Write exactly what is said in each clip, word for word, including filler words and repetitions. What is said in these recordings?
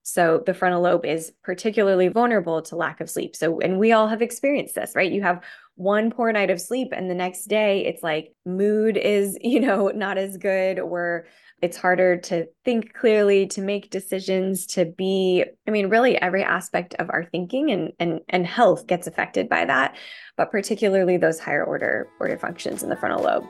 So the frontal lobe is particularly vulnerable to lack of sleep. So, and we all have experienced this, right? You have one poor night of sleep and the next day it's like mood is, you know, not as good, or it's harder to think clearly, to make decisions, to be, I mean, really every aspect of our thinking and and and health gets affected by that, but particularly those higher order order functions in the frontal lobe.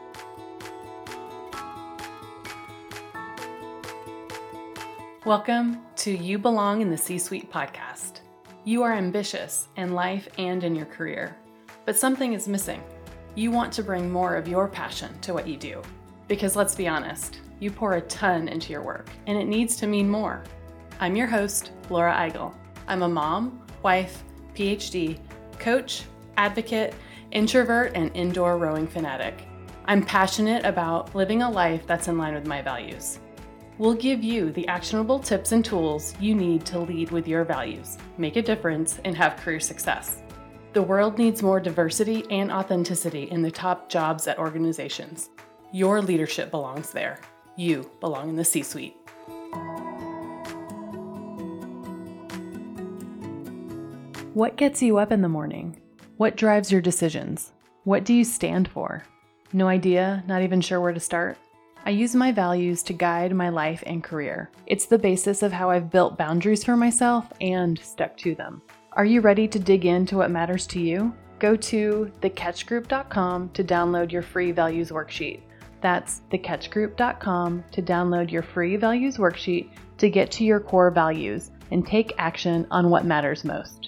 Welcome to You Belong in the C-Suite podcast. You are ambitious in life and in your career, but something is missing. You want to bring more of your passion to what you do. Because let's be honest, you pour a ton into your work, and it needs to mean more. I'm your host, Laura Eigel. I'm a mom, wife, P H D, coach, advocate, introvert, and indoor rowing fanatic. I'm passionate about living a life that's in line with my values. We'll give you the actionable tips and tools you need to lead with your values, make a difference, and have career success. The world needs more diversity and authenticity in the top jobs at organizations. Your leadership belongs there. You belong in the C-Suite. What gets you up in the morning? What drives your decisions? What do you stand for? No idea, not even sure where to start? I use my values to guide my life and career. It's the basis of how I've built boundaries for myself and stuck to them. Are you ready to dig into what matters to you? Go to the catch group dot com to download your free values worksheet. That's the catch group dot com to download your free values worksheet to get to your core values and take action on what matters most.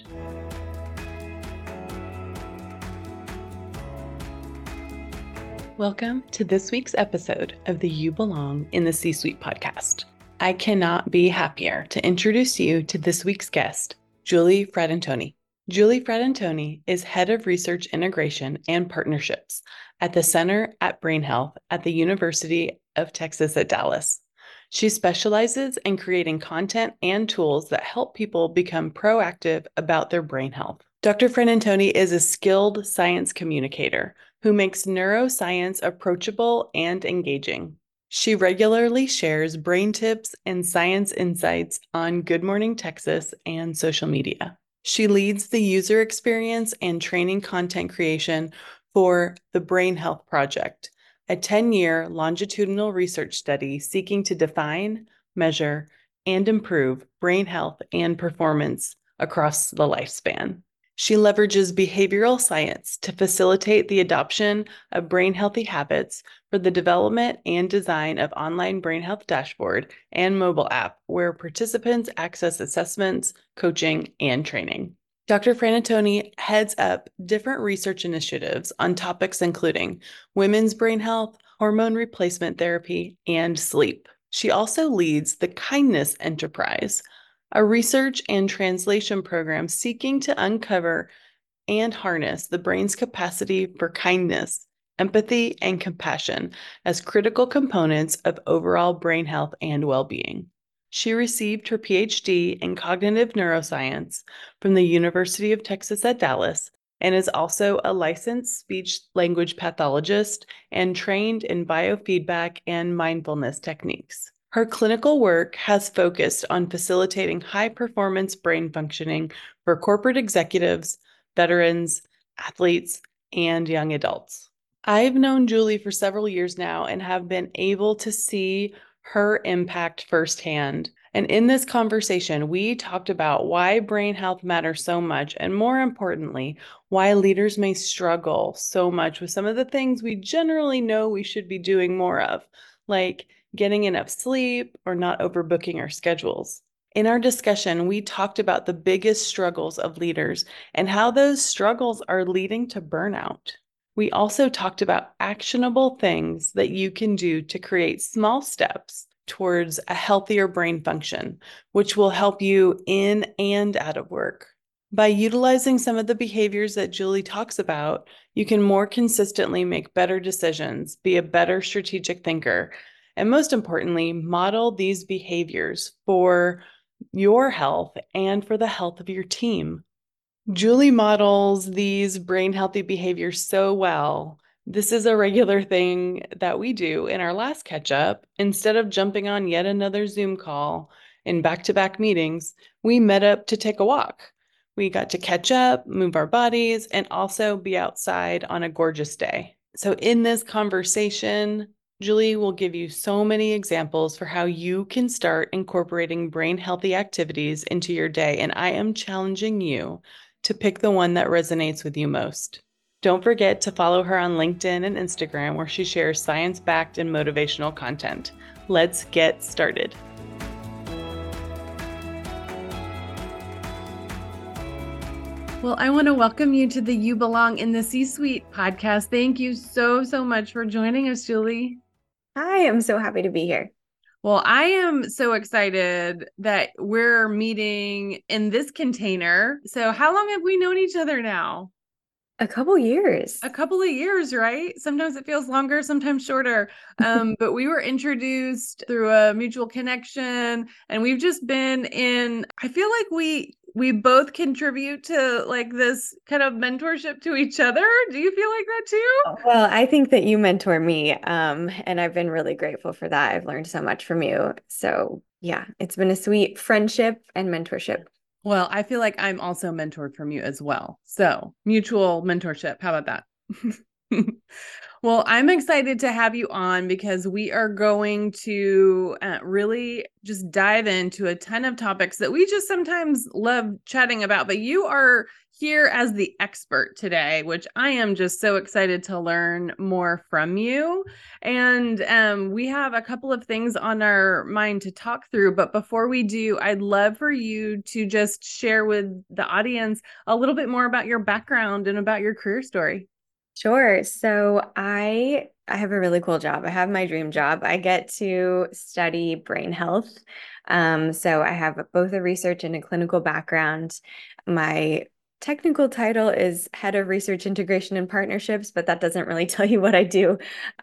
Welcome to this week's episode of the You Belong in the C-Suite podcast. I cannot be happier to introduce you to this week's guest, Julie Fratantoni. Julie Fratantoni is Head of Research Integration and Partnerships at the Center at Brain Health at the University of Texas at Dallas. She specializes in creating content and tools that help people become proactive about their brain health. Doctor Fratantoni is a skilled science communicator who makes neuroscience approachable and engaging. She regularly shares brain tips and science insights on Good Morning Texas and social media. She leads the user experience and training content creation for the Brain Health Project, a ten-year longitudinal research study seeking to define, measure, and improve brain health and performance across the lifespan. She leverages behavioral science to facilitate the adoption of brain healthy habits for the development and design of online brain health dashboard and mobile app where participants access assessments, coaching, and training. Doctor Fratantoni heads up different research initiatives on topics including women's brain health, hormone replacement therapy, and sleep. She also leads the Kindness Enterprise, a research and translation program seeking to uncover and harness the brain's capacity for kindness, empathy, and compassion as critical components of overall brain health and well-being. She received her P H D in cognitive neuroscience from the University of Texas at Dallas and is also a licensed speech-language pathologist and trained in biofeedback and mindfulness techniques. Her clinical work has focused on facilitating high-performance brain functioning for corporate executives, veterans, athletes, and young adults. I've known Julie for several years now and have been able to see her impact firsthand. And in this conversation, we talked about why brain health matters so much, and more importantly, why leaders may struggle so much with some of the things we generally know we should be doing more of, like getting enough sleep or not overbooking our schedules. In our discussion, we talked about the biggest struggles of leaders and how those struggles are leading to burnout. We also talked about actionable things that you can do to create small steps towards a healthier brain function, which will help you in and out of work. By utilizing some of the behaviors that Julie talks about, you can more consistently make better decisions, be a better strategic thinker, and most importantly, model these behaviors for your health and for the health of your team. Julie models these brain healthy behaviors so well. This is a regular thing that we do in our last catch up. Instead of jumping on yet another Zoom call in back-to-back meetings, we met up to take a walk. We got to catch up, move our bodies, and also be outside on a gorgeous day. So in this conversation, Julie will give you so many examples for how you can start incorporating brain healthy activities into your day, and I am challenging you to pick the one that resonates with you most. Don't forget to follow her on LinkedIn and Instagram, where she shares science-backed and motivational content. Let's get started. Well, I want to welcome you to the You Belong in the C-Suite podcast. Thank you so, so much for joining us, Julie. Hi, I'm so happy to be here. Well, I am so excited that we're meeting in this container. So how long have we known each other now? A couple years. A couple of years, right? Sometimes it feels longer, sometimes shorter. Um, but we were introduced through a mutual connection, and we've just been in, I feel like we we both contribute to like this kind of mentorship to each other. Do you feel like that too? Well, I think that you mentor me, um, and I've been really grateful for that. I've learned so much from you. So yeah, it's been a sweet friendship and mentorship. Well, I feel like I'm also mentored from you as well. So mutual mentorship. How about that? Well, I'm excited to have you on because we are going to uh, really just dive into a ton of topics that we just sometimes love chatting about. But you are here as the expert today, which I am just so excited to learn more from you. And um, we have a couple of things on our mind to talk through. But before we do, I'd love for you to just share with the audience a little bit more about your background and about your career story. Sure. So I I have a really cool job. I have my dream job. I get to study brain health. Um, so I have both a research and a clinical background. My technical title is Head of Research Integration and Partnerships, but that doesn't really tell you what I do.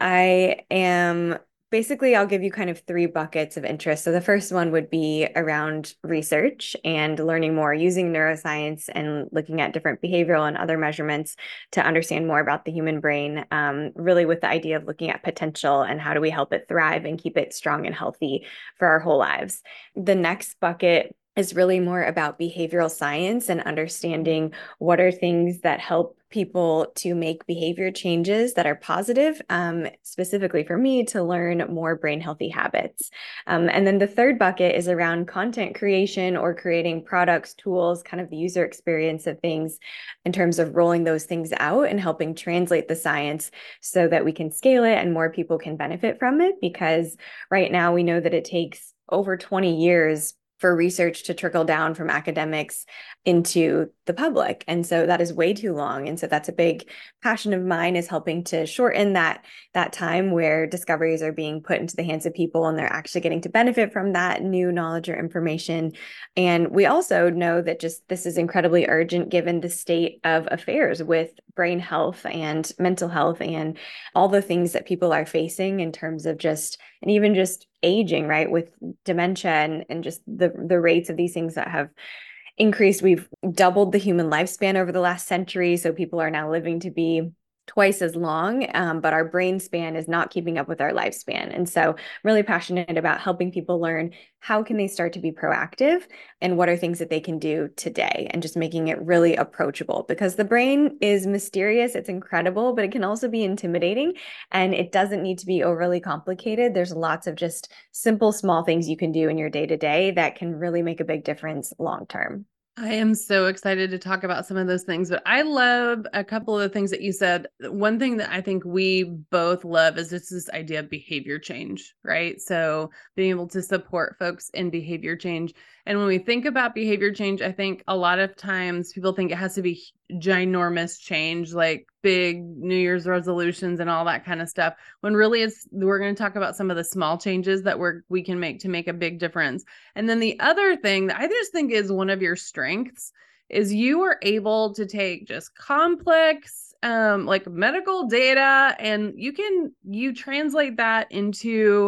I am Basically, I'll give you kind of three buckets of interest. So the first one would be around research and learning more using neuroscience and looking at different behavioral and other measurements to understand more about the human brain, um, really with the idea of looking at potential and how do we help it thrive and keep it strong and healthy for our whole lives. The next bucket is really more about behavioral science and understanding what are things that help people to make behavior changes that are positive, um, specifically for me to learn more brain healthy habits. Um, and then the third bucket is around content creation or creating products, tools, kind of the user experience of things in terms of rolling those things out and helping translate the science so that we can scale it and more people can benefit from it. Because right now we know that it takes over twenty years for research to trickle down from academics into the public. And so that is way too long. And so that's a big passion of mine, is helping to shorten that, that time where discoveries are being put into the hands of people and they're actually getting to benefit from that new knowledge or information. And we also know that just this is incredibly urgent given the state of affairs with brain health and mental health and all the things that people are facing in terms of just, and even just aging, right, with dementia and, and just the, the rates of these things that have increased. We've doubled the human lifespan over the last century. So people are now living to be twice as long, um, but our brain span is not keeping up with our lifespan. And so I'm really passionate about helping people learn how can they start to be proactive and what are things that they can do today, and just making it really approachable, because the brain is mysterious. It's incredible, but it can also be intimidating, and it doesn't need to be overly complicated. There's lots of just simple, small things you can do in your day to day that can really make a big difference long term. I am so excited to talk about some of those things, but I love a couple of the things that you said. One thing that I think we both love is just this idea of behavior change, right? So being able to support folks in behavior change. And when we think about behavior change, I think a lot of times people think it has to be ginormous change, like big New Year's resolutions and all that kind of stuff, when really it's, we're going to talk about some of the small changes that we're, we can make to make a big difference. And then the other thing that I just think is one of your strengths is you are able to take just complex, um, like medical data, and you can, you translate that into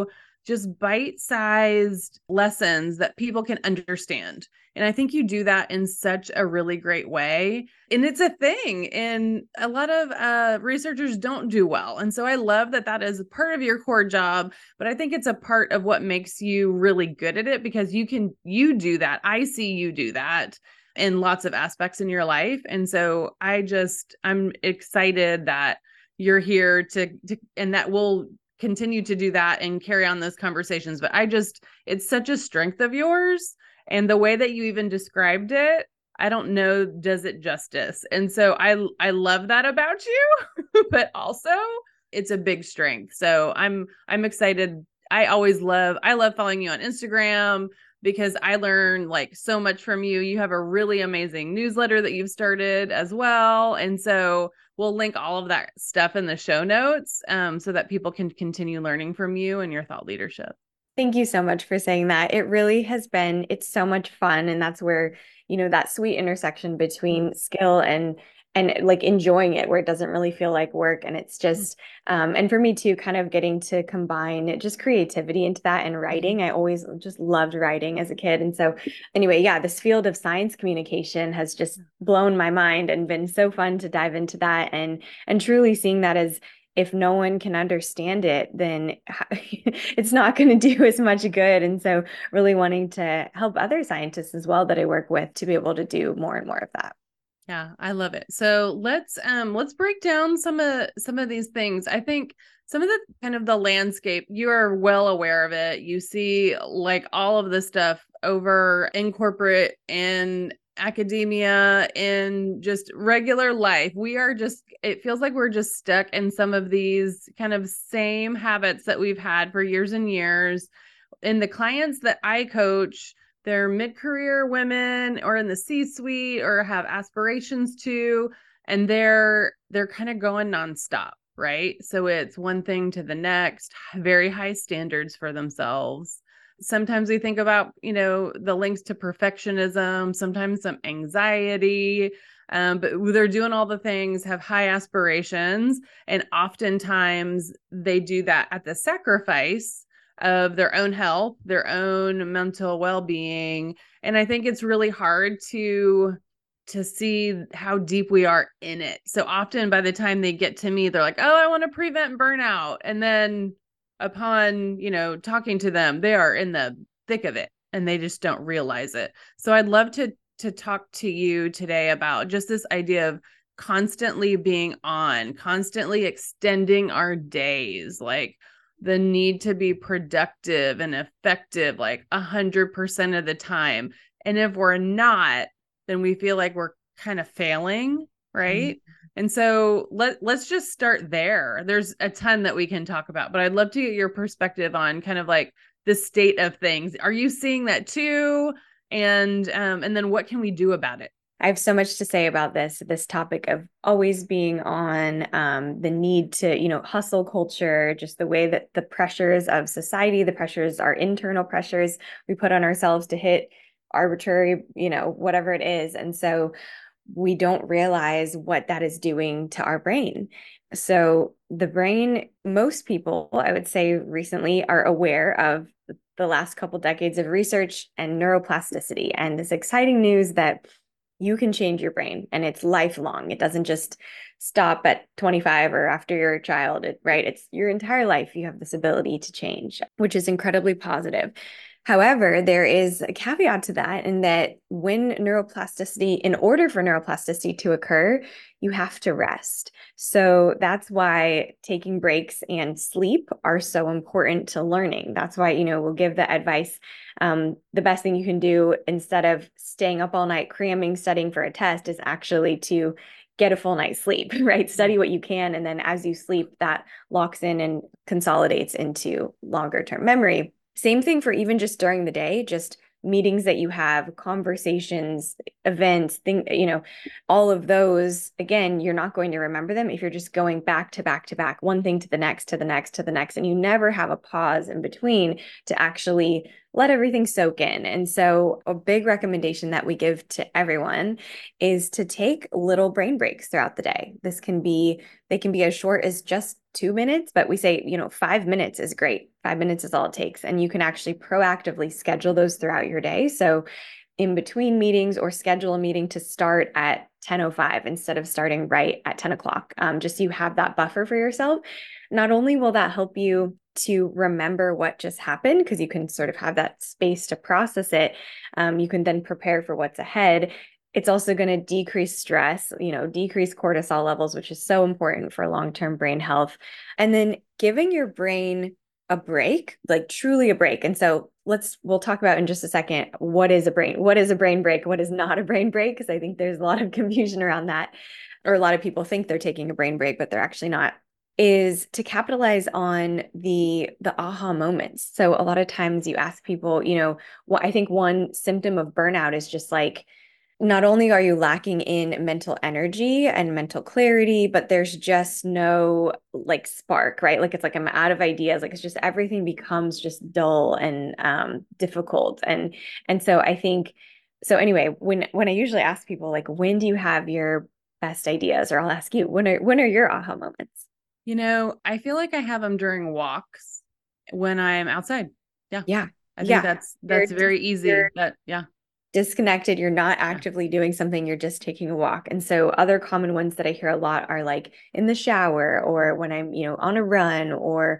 just bite-sized lessons that people can understand. And I think you do that in such a really great way. And it's a thing. And a lot of uh, researchers don't do well. And so I love that that is a part of your core job, but I think it's a part of what makes you really good at it, because you can, you do that. I see you do that in lots of aspects in your life. And so I just, I'm excited that you're here to, to and that will continue to do that and carry on those conversations. But I just, it's such a strength of yours. And the way that you even described it, I don't know, does it justice. And so I, I love that about you, but also it's a big strength. So I'm, I'm excited. I always love, I love following you on Instagram because I learn like so much from you. You have a really amazing newsletter that you've started as well. And so we'll link all of that stuff in the show notes um, so that people can continue learning from you and your thought leadership. Thank you so much for saying that. It really has been, it's so much fun. And that's where, you know, that sweet intersection between skill and and like enjoying it, where it doesn't really feel like work. And it's just, um, and for me too, kind of getting to combine just creativity into that and writing. I always just loved writing as a kid. And so anyway, yeah, this field of science communication has just blown my mind and been so fun to dive into that, and and truly seeing that as, if no one can understand it, then it's not going to do as much good. And so really wanting to help other scientists as well that I work with to be able to do more and more of that. Yeah, I love it. So let's um let's break down some of some of these things. I think some of the kind of the landscape, you are well aware of it. You see like all of the stuff over in corporate and academia, in just regular life. We are just, it feels like we're just stuck in some of these kind of same habits that we've had for years and years. And the clients that I coach, they're mid-career women or in the C-suite or have aspirations to, and they're they're kind of going nonstop, right? So it's one thing to the next, very high standards for themselves. Sometimes we think about, you know, the links to perfectionism, sometimes some anxiety, um, but they're doing all the things, have high aspirations, and oftentimes they do that at the sacrifice of their own health, their own mental well-being. And I think it's really hard to to see how deep we are in it. So often by the time they get to me, they're like, oh, I want to prevent burnout. And then upon, you know, talking to them, they are in the thick of it and they just don't realize it. So I'd love to to talk to you today about just this idea of constantly being on, constantly extending our days, like the need to be productive and effective like a hundred percent of the time. And if we're not, then we feel like we're kind of failing, right? Mm-hmm. And so let, let's just start there. There's a ton that we can talk about, but I'd love to get your perspective on kind of like the state of things. Are you seeing that too? And um, and then what can we do about it? I have so much to say about this, this topic of always being on, um, the need to, you know, hustle culture, just the way that the pressures of society, the pressures, our internal pressures we put on ourselves to hit arbitrary, you know, whatever it is. And so we don't realize what that is doing to our brain. So the brain, most people, I would say recently, are aware of the last couple decades of research and neuroplasticity, and this exciting news that you can change your brain and it's lifelong. It doesn't just stop at twenty-five or after you're a child, it, right? It's your entire life. You have this ability to change, which is incredibly positive. However, there is a caveat to that, in that when neuroplasticity, in order for neuroplasticity to occur, you have to rest. So that's why taking breaks and sleep are so important to learning. That's why, you know, we'll give the advice. Um, the best thing you can do instead of staying up all night cramming, studying for a test, is actually to get a full night's sleep, right? Study what you can. And then as you sleep, that locks in and consolidates into longer term memory. Same thing for even just during the day, just meetings that you have, conversations, events, thing, you know, all of those, again, you're not going to remember them if you're just going back to back to back, one thing to the next, to the next, to the next, and you never have a pause in between to actually let everything soak in. And so a big recommendation that we give to everyone is to take little brain breaks throughout the day. This can be, they can be as short as just two minutes, but we say, you know, five minutes is great. Five minutes is all it takes. And you can actually proactively schedule those throughout your day. So in between meetings, or schedule a meeting to start at ten oh five instead of starting right at ten o'clock. Um, just so you have that buffer for yourself. Not only will that help you to remember what just happened, because you can sort of have that space to process it, um, you can then prepare for what's ahead. It's also going to decrease stress, you know, decrease cortisol levels, which is so important for long-term brain health. And then giving your brain a break, like truly a break. And so let's, we'll talk about in just a second, what is a brain, what is a brain break? What is not a brain break? Because I think there's a lot of confusion around that, or a lot of people think they're taking a brain break, but they're actually not, is to capitalize on the, the aha moments. So a lot of times you ask people, you know, what I think one symptom of burnout is just like, not only are you lacking in mental energy and mental clarity, but there's just no like spark, right? Like it's like I'm out of ideas. Like it's just everything becomes just dull and um, difficult. And and so I think so. Anyway, when when I usually ask people like, when do you have your best ideas, or I'll ask you, when are when are your aha moments? You know, I feel like I have them during walks when I'm outside. Yeah. Yeah, I think yeah. that's You're that's very easy. you're That yeah. disconnected, you're not Yeah. actively doing something, you're just taking a walk. And so other common ones that I hear a lot are like in the shower, or when I'm, you know, on a run, or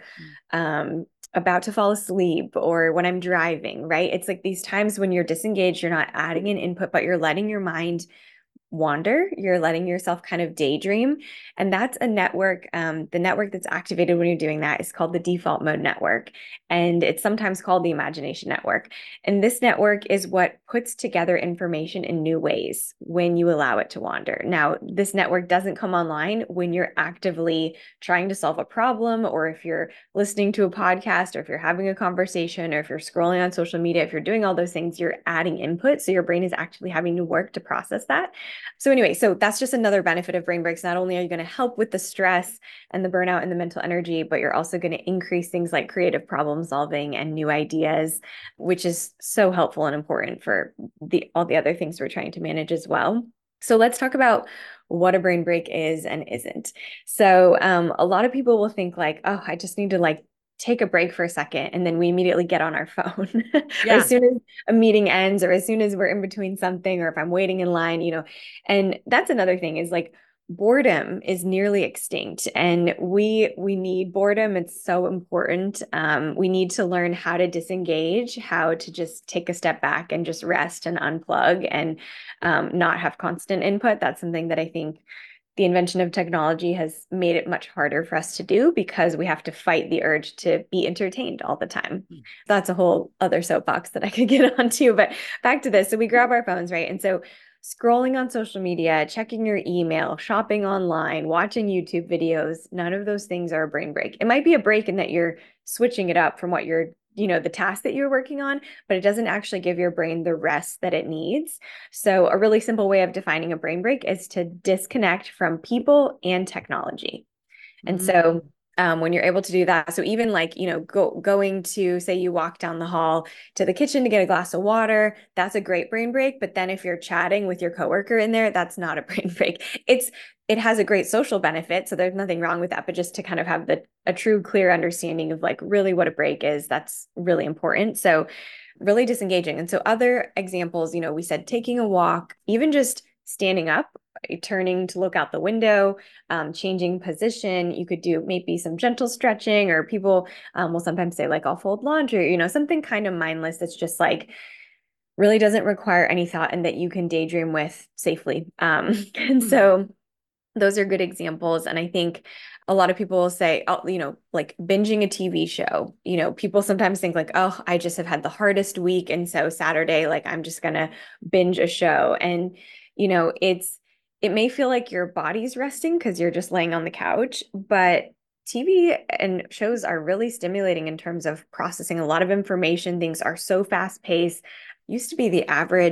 um about to fall asleep, or when I'm driving, right? It's like these times when you're disengaged, you're not adding in input, but you're letting your mind wander. You're letting yourself kind of daydream. And that's a network. Um, the network that's activated when you're doing that is called the default mode network. And it's sometimes called the imagination network. And this network is what puts together information in new ways when you allow it to wander. Now, this network doesn't come online when you're actively trying to solve a problem, or if you're listening to a podcast, or if you're having a conversation, or if you're scrolling on social media. If you're doing all those things, you're adding input. So your brain is actually having to work to process that. So anyway, so that's just another benefit of brain breaks. Not only are you going to help with the stress and the burnout and the mental energy, but you're also going to increase things like creative problem solving and new ideas, which is so helpful and important for the all the other things we're trying to manage as well. So let's talk about what a brain break is and isn't. So um, a lot of people will think like, oh, I just need to like take a break for a second, and then we immediately get on our phone. Or Yeah. as soon as a meeting ends, or as soon as we're in between something, or if I'm waiting in line, you know. And that's another thing, is like boredom is nearly extinct, and we we need boredom. It's so important. Um, we need to learn how to disengage, how to just take a step back and just rest and unplug, and um, not have constant input. That's something that I think the invention of technology has made it much harder for us to do, because we have to fight the urge to be entertained all the time. That's a whole other soapbox that I could get onto, but back to this. So we grab our phones, right? And so scrolling on social media, checking your email, shopping online, watching YouTube videos, none of those things are a brain break. It might be a break in that you're switching it up from what you're, you know, the task that you're working on, but it doesn't actually give your brain the rest that it needs. So a really simple way of defining a brain break is to disconnect from people and technology. And Mm-hmm. so um, when you're able to do that, so even like, you know, go, going to, say you walk down the hall to the kitchen to get a glass of water, that's a great brain break. But then if you're chatting with your coworker in there, that's not a brain break. It's, it has a great social benefit. So there's nothing wrong with that, but just to kind of have the, a true, clear understanding of like really what a break is, that's really important. So really disengaging. And so other examples, you know, we said taking a walk, even just standing up, turning to look out the window, um, changing position. You could do maybe some gentle stretching, or people um, will sometimes say like, I'll fold laundry, you know, something kind of mindless that's just like really doesn't require any thought, and that you can daydream with safely. Um, and so those are good examples. And I think a lot of people will say, oh, you know, like binging a T V show, you know, people sometimes think like, oh, I just have had the hardest week, and so Saturday, like I'm just going to binge a show. And, you know, it's, it may feel like your body's resting because you're just laying on the couch, but T V and shows are really stimulating in terms of processing a lot of information. Things are so fast paced. Used to be the average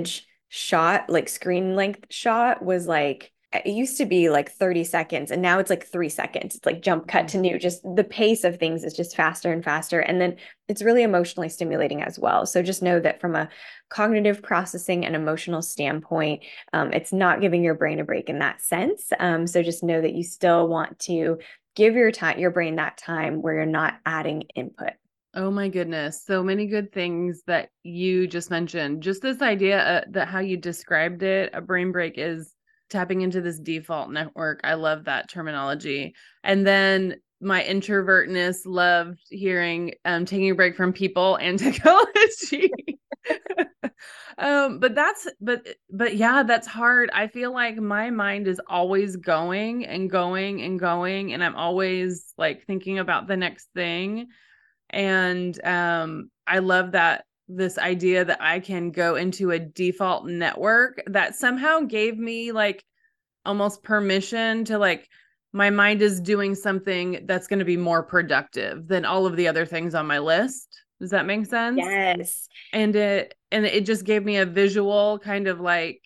shot, like screen length shot was like, it used to be like thirty seconds and now it's like three seconds. It's like jump cut to new. Just the pace of things is just faster and faster. And then it's really emotionally stimulating as well. So just know that from a cognitive processing and emotional standpoint, um, it's not giving your brain a break in that sense. Um, so just know that you still want to give your time, your brain that time where you're not adding input. Oh my goodness. So many good things that you just mentioned. Just this idea uh, that how you described it, a brain break is tapping into this default network. I love that terminology. And then my introvertness loved hearing um, taking a break from people and technology. um, but that's, but, but yeah, that's hard. I feel like my mind is always going and going and going. And I'm always like thinking about the next thing. And um, I love that this idea that I can go into a default network that somehow gave me like almost permission to like, my mind is doing something that's going to be more productive than all of the other things on my list. Does that make sense? Yes. And it, and it just gave me a visual kind of like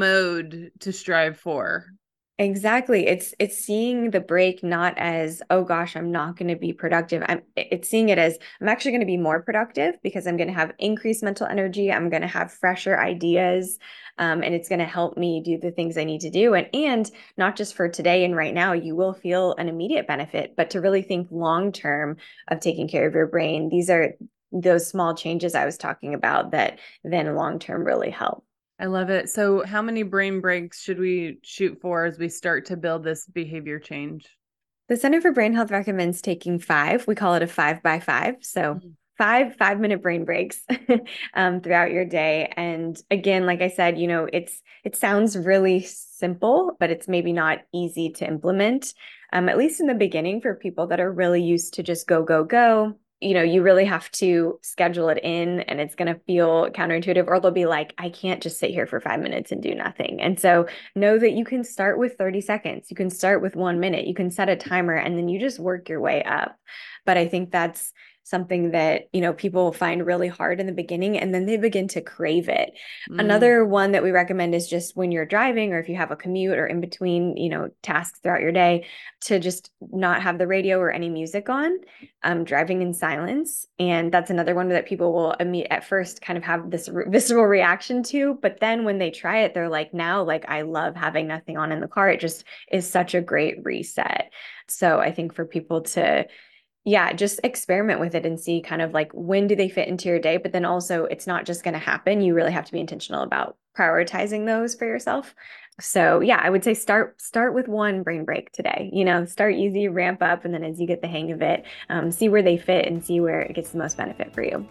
mode to strive for. Exactly. It's it's seeing the break not as, oh gosh, I'm not going to be productive. I'm it's seeing it as I'm actually going to be more productive because I'm going to have increased mental energy. I'm going to have fresher ideas. Um, and it's going to help me do the things I need to do. And and not just for today and right now, you will feel an immediate benefit, but to really think long term of taking care of your brain, these are those small changes I was talking about that then long term really help. I love it. So how many brain breaks should we shoot for as we start to build this behavior change? The Center for Brain Health recommends taking five. We call it a five by five. So mm-hmm. five five minute brain breaks um, throughout your day. And again, like I said, you know, it's it sounds really simple, but it's maybe not easy to implement, um, at least in the beginning for people that are really used to just go, go, go. You know, you really have to schedule it in and it's going to feel counterintuitive, or they'll be like, I can't just sit here for five minutes and do nothing. And so know that you can start with thirty seconds. You can start with one minute. You can set a timer and then you just work your way up. But I think that's something that, you know, people find really hard in the beginning and then they begin to crave it. Mm. Another one that we recommend is just when you're driving or if you have a commute or in between, you know, tasks throughout your day, to just not have the radio or any music on, um, driving in silence. And that's another one that people will immediately at first kind of have this re- visceral reaction to, but then when they try it, they're like, now, like, I love having nothing on in the car. It just is such a great reset. So I think for people to yeah, just experiment with it and see kind of like when do they fit into your day, but then also it's not just going to happen. You really have to be intentional about prioritizing those for yourself. So yeah, I would say start start with one brain break today. You know, start easy, ramp up, and then as you get the hang of it, um, see where they fit and see where it gets the most benefit for you.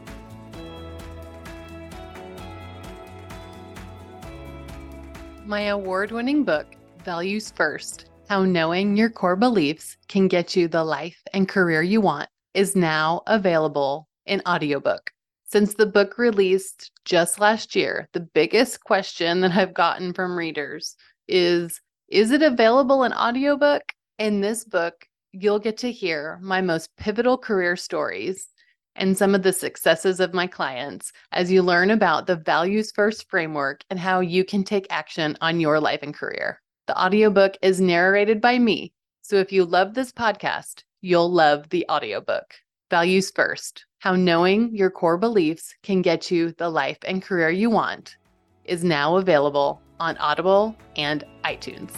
My award-winning book, Values First: How Knowing Your Core Beliefs Can Get You the Life and Career You Want, is now available in audiobook. Since the book released just last year, the biggest question that I've gotten from readers is, is it available in audiobook? In this book, you'll get to hear my most pivotal career stories and some of the successes of my clients as you learn about the Values First framework and how you can take action on your life and career. The audiobook is narrated by me, so if you love this podcast, you'll love the audiobook. Values First: How Knowing Your Core Beliefs Can Get You the Life and Career You Want is now available on Audible and iTunes.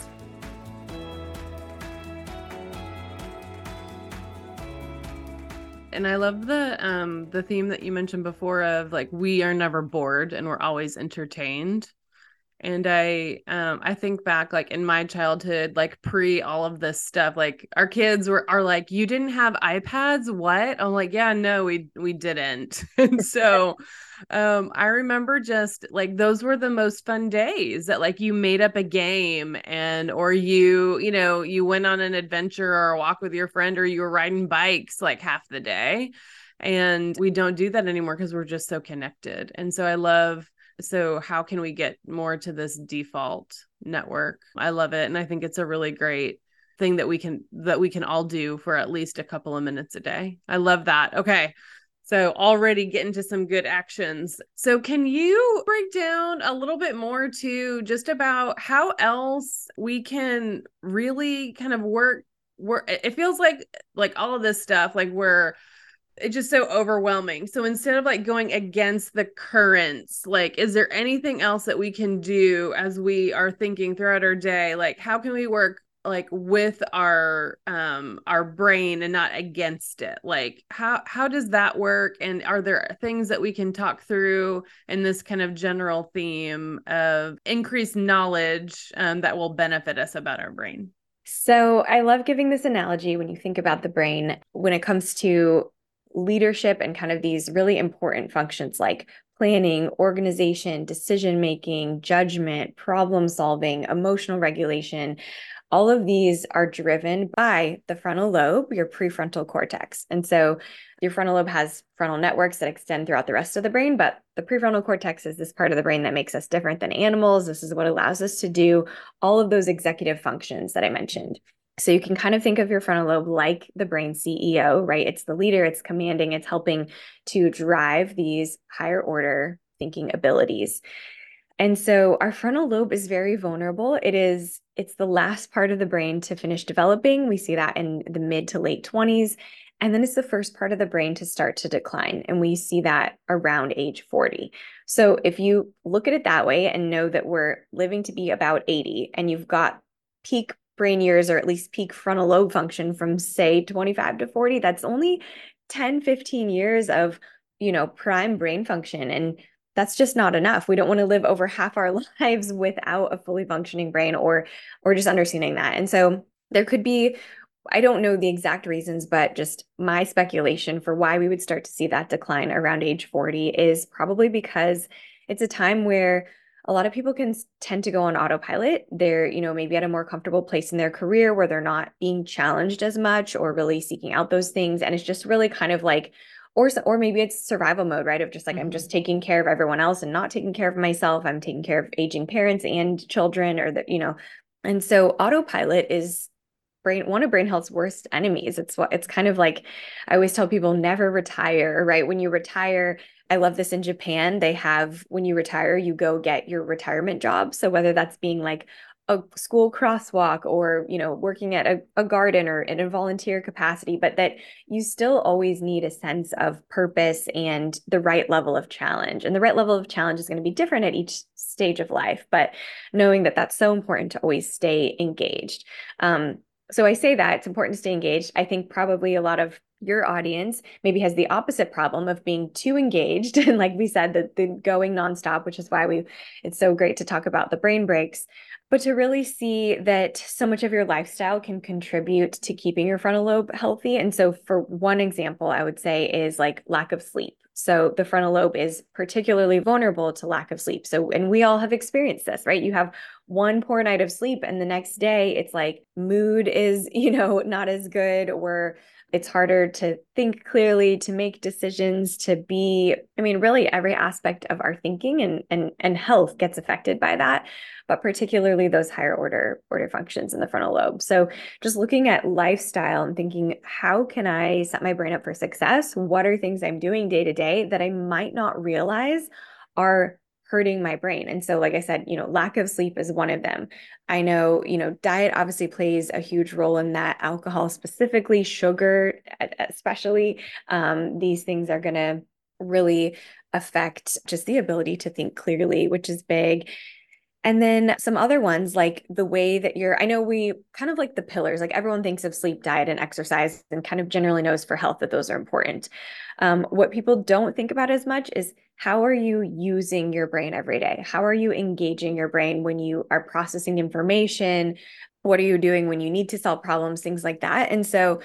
And I love the um the theme that you mentioned before of like, we are never bored and we're always entertained. And I, um, I think back, like in my childhood, like pre all of this stuff, like our kids were, are like, you didn't have iPads? What? I'm like, yeah, no, we, we didn't. And so, um, I remember just like, those were the most fun days that like you made up a game and, or you, you know, you went on an adventure or a walk with your friend, or you were riding bikes like half the day. And we don't do that anymore because we're just so connected. And so I love, So how can we get more to this default network? I love it. And I think it's a really great thing that we can, that we can all do for at least a couple of minutes a day. I love that. Okay. So already getting to some good actions. So can you break down a little bit more to just about how else we can really kind of work work it feels like like all of this stuff like we're it's just so overwhelming. So instead of like going against the currents, like, is there anything else that we can do as we are thinking throughout our day? Like, how can we work like with our um our brain and not against it? Like, how how does that work? And are there things that we can talk through in this kind of general theme of increased knowledge um, that will benefit us about our brain? So I love giving this analogy when you think about the brain when it comes to leadership and kind of these really important functions like planning, organization, decision making, judgment, problem solving, emotional regulation. All of these are driven by the frontal lobe, your prefrontal cortex. And so your frontal lobe has frontal networks that extend throughout the rest of the brain, but the prefrontal cortex is this part of the brain that makes us different than animals. This is what allows us to do all of those executive functions that I mentioned. So you can kind of think of your frontal lobe like the brain C E O, right? It's the leader, it's commanding, it's helping to drive these higher order thinking abilities. And so our frontal lobe is very vulnerable. It is, it's the last part of the brain to finish developing. We see that in the mid to late twenties. And then it's the first part of the brain to start to decline. And we see that around age forty. So if you look at it that way and know that we're living to be about eighty and you've got peak brain years or at least peak frontal lobe function from say twenty-five to forty, that's only ten, fifteen years of, you know, prime brain function. And that's just not enough. We don't want to live over half our lives without a fully functioning brain or or just understanding that. And so there could be, I don't know the exact reasons, but just my speculation for why we would start to see that decline around age forty is probably because it's a time where a lot of people can tend to go on autopilot. They're, you know, maybe at a more comfortable place in their career where they're not being challenged as much or really seeking out those things. And it's just really kind of like, or, or maybe it's survival mode, right? Of just like, mm-hmm. I'm just taking care of everyone else and not taking care of myself. I'm taking care of aging parents and children or the, you know, and so autopilot is brain, one of brain health's worst enemies. It's what it's kind of like, I always tell people never retire, right? When you retire, I love this in Japan. They have, when you retire, you go get your retirement job. So whether that's being like a school crosswalk or, you know, working at a, a garden or in a volunteer capacity, but that you still always need a sense of purpose and the right level of challenge. And the right level of challenge is going to be different at each stage of life, but knowing that that's so important to always stay engaged. Um, so I say that it's important to stay engaged. I think probably a lot of your audience maybe has the opposite problem of being too engaged. And like we said, the, the going nonstop, which is why we, it's so great to talk about the brain breaks, but to really see that so much of your lifestyle can contribute to keeping your frontal lobe healthy. And so for one example, I would say is like lack of sleep. So the frontal lobe is particularly vulnerable to lack of sleep. So, and we all have experienced this, right? You have one poor night of sleep and the next day it's like mood is, you know, not as good, or it's harder to think clearly, to make decisions, to be, I mean, really every aspect of our thinking and and and health gets affected by that, but particularly those higher order order functions in the frontal lobe. So just looking at lifestyle and thinking, how can I set my brain up for success? What are things I'm doing day to day that I might not realize are hurting my brain? And so, like I said, you know, lack of sleep is one of them. I know, you know, diet obviously plays a huge role in that. Alcohol specifically, sugar especially, um, these things are going to really affect just the ability to think clearly, which is big. And then some other ones like the way that you're, I know we kind of like the pillars, like everyone thinks of sleep, diet, and exercise and kind of generally knows for health that those are important. Um, what people don't think about as much is how are you using your brain every day? How are you engaging your brain when you are processing information? What are you doing when you need to solve problems, things like that? And so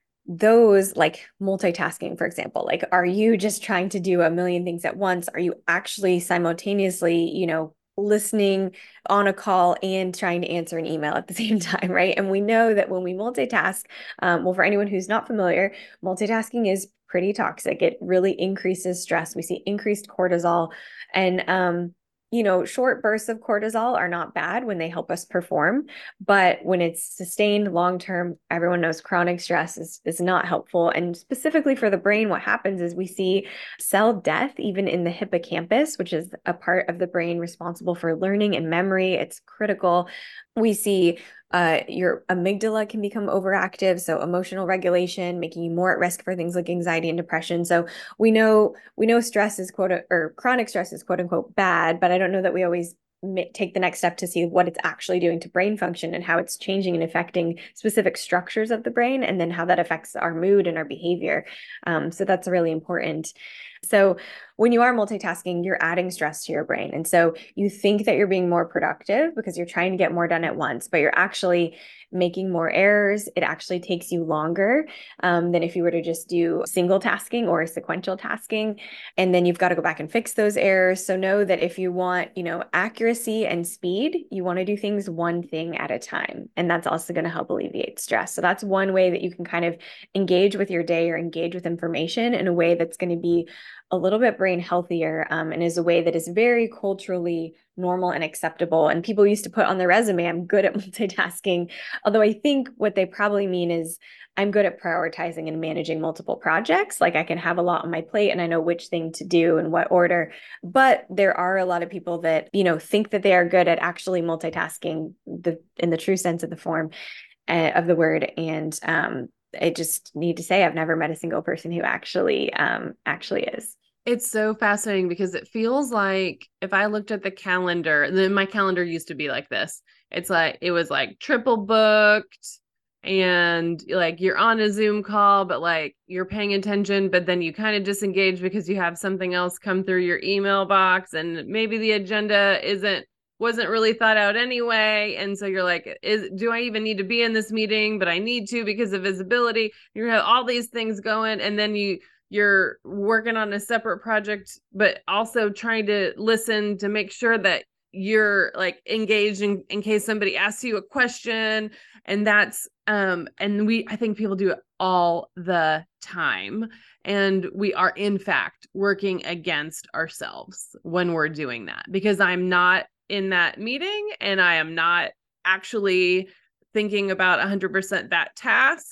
those like multitasking, for example, like, are you just trying to do a million things at once? Are you actually simultaneously, you know, listening on a call and trying to answer an email at the same time, right? And we know that when we multitask, um, well, for anyone who's not familiar, multitasking is pretty toxic. It really increases stress. We see increased cortisol. And um, you know, short bursts of cortisol are not bad when they help us perform, but when it's sustained long term, everyone knows chronic stress is, is not helpful. And specifically for the brain, what happens is we see cell death even in the hippocampus, which is a part of the brain responsible for learning and memory. It's critical. We see uh, your amygdala can become overactive, so emotional regulation, making you more at risk for things like anxiety and depression. So we know we know stress is quote or chronic stress is quote unquote bad, but I don't know that we always take the next step to see what it's actually doing to brain function and how it's changing and affecting specific structures of the brain, and then how that affects our mood and our behavior. Um, so that's really important. So when you are multitasking, you're adding stress to your brain. And so you think that you're being more productive because you're trying to get more done at once, but you're actually making more errors. It actually takes you longer um, than if you were to just do single tasking or sequential tasking. And then you've got to go back and fix those errors. So know that if you want, you know, accuracy and speed, you want to do things one thing at a time. And that's also going to help alleviate stress. So that's one way that you can kind of engage with your day or engage with information in a way that's going to be a little bit brain healthier um, and is a way that is very culturally normal and acceptable. And people used to put on their resume, I'm good at multitasking. Although I think what they probably mean is I'm good at prioritizing and managing multiple projects. Like I can have a lot on my plate and I know which thing to do in what order. But there are a lot of people that, you know, think that they are good at actually multitasking the in the true sense of the form uh, of the word. And um, I just need to say I've never met a single person who actually um, actually is. It's so fascinating because it feels like if I looked at the calendar, then my calendar used to be like this. It's like, it was like triple booked and like you're on a Zoom call, but like you're paying attention, but then you kind of disengage because you have something else come through your email box and maybe the agenda isn't, wasn't really thought out anyway. And so you're like, is, do I even need to be in this meeting? But I need to because of visibility. You have all these things going and then you, you're working on a separate project, but also trying to listen to make sure that you're like engaged in, in case somebody asks you a question. And that's, um, and we, I think people do it all the time. And we are in fact working against ourselves when we're doing that, because I'm not in that meeting and I am not actually thinking about one hundred percent that task.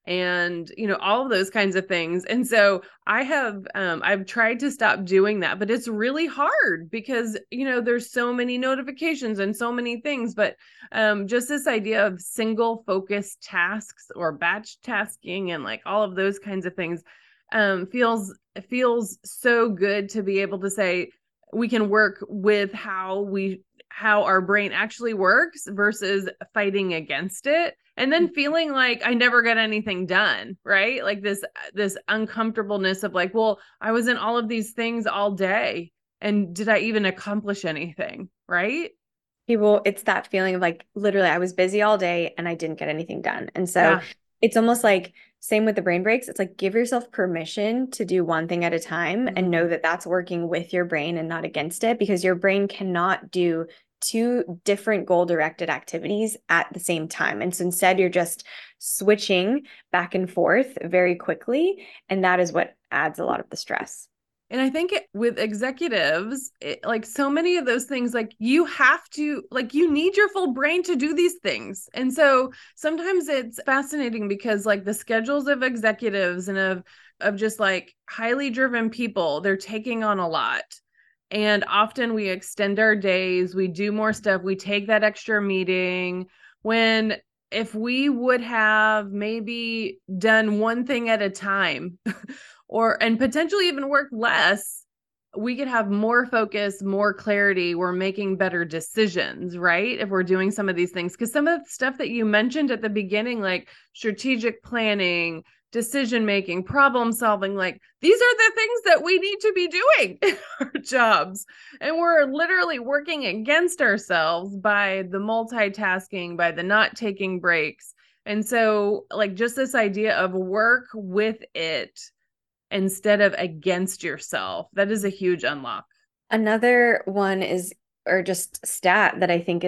And, you know, all of those kinds of things. And so I have, um, I've tried to stop doing that, but it's really hard because, you know, there's so many notifications and so many things, but um, just this idea of single focused tasks or batch tasking and like all of those kinds of things um, feels, feels so good to be able to say, we can work with how we, how our brain actually works versus fighting against it. And then feeling like I never got anything done, right? Like this, this uncomfortableness of like, well, I was in all of these things all day. And did I even accomplish anything? Right? People, it's that feeling of like, literally, I was busy all day and I didn't get anything done. And so Yeah. it's almost like, same with the brain breaks. It's like, give yourself permission to do one thing at a time mm-hmm. and know that that's working with your brain and not against it, because your brain cannot do two different goal-directed activities at the same time. And so instead, you're just switching back and forth very quickly. And that is what adds a lot of the stress. And I think it, with executives, it, like so many of those things, like you have to, like you need your full brain to do these things. And so sometimes it's fascinating because like the schedules of executives and of, of just like highly driven people, they're taking on a lot. And often we extend our days, we do more stuff, we take that extra meeting when if we would have maybe done one thing at a time or, and potentially even work less, we could have more focus, more clarity. We're making better decisions, right? If we're doing some of these things, because some of the stuff that you mentioned at the beginning, like strategic planning, decision-making, problem solving, like these are the things that we need to be doing in our jobs. And we're literally working against ourselves by the multitasking, by the not taking breaks. And so like just this idea of work with it instead of against yourself, that is a huge unlock. Another one is, or just stat that I think is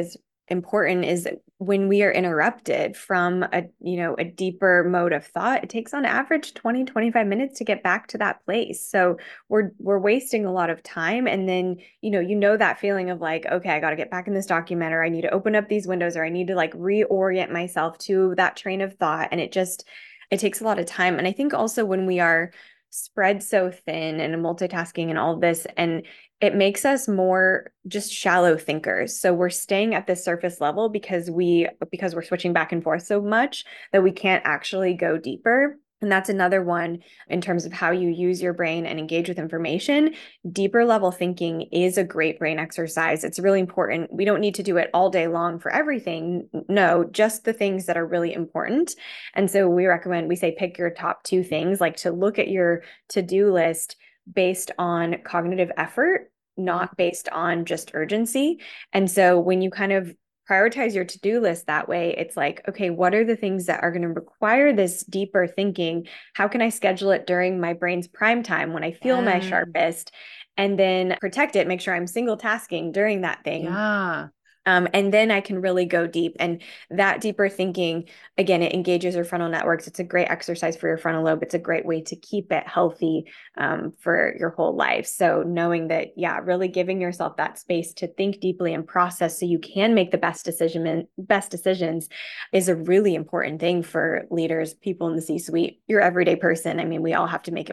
important is when we are interrupted from a, you know, a deeper mode of thought, it takes on average twenty, twenty-five minutes to get back to that place. So we're, we're wasting a lot of time. And then, you know, you know, that feeling of like, okay, I got to get back in this document, or I need to open up these windows, or I need to like reorient myself to that train of thought. And it just, it takes a lot of time. And I think also when we are spread so thin and multitasking and all of this, and it makes us more just shallow thinkers. So we're staying at this surface level because we because we're switching back and forth so much that we can't actually go deeper. And that's another one in terms of how you use your brain and engage with information. Deeper level thinking is a great brain exercise. It's really important. We don't need to do it all day long for everything. No, just the things that are really important. And so we recommend, we say, pick your top two things, like to look at your to-do list based on cognitive effort, not based on just urgency. And so when you kind of prioritize your to-do list that way, it's like, okay, what are the things that are going to require this deeper thinking? How can I schedule it during my brain's prime time when I feel Yeah. my sharpest? And then protect it, make sure I'm single tasking during that thing. Yeah. Um, and then I can really go deep. And that deeper thinking, again, it engages your frontal networks. It's a great exercise for your frontal lobe. It's a great way to keep it healthy um, for your whole life. So knowing that, yeah, really giving yourself that space to think deeply and process so you can make the best decision, best decisions is a really important thing for leaders, people in the C-suite, your everyday person. I mean, we all have to make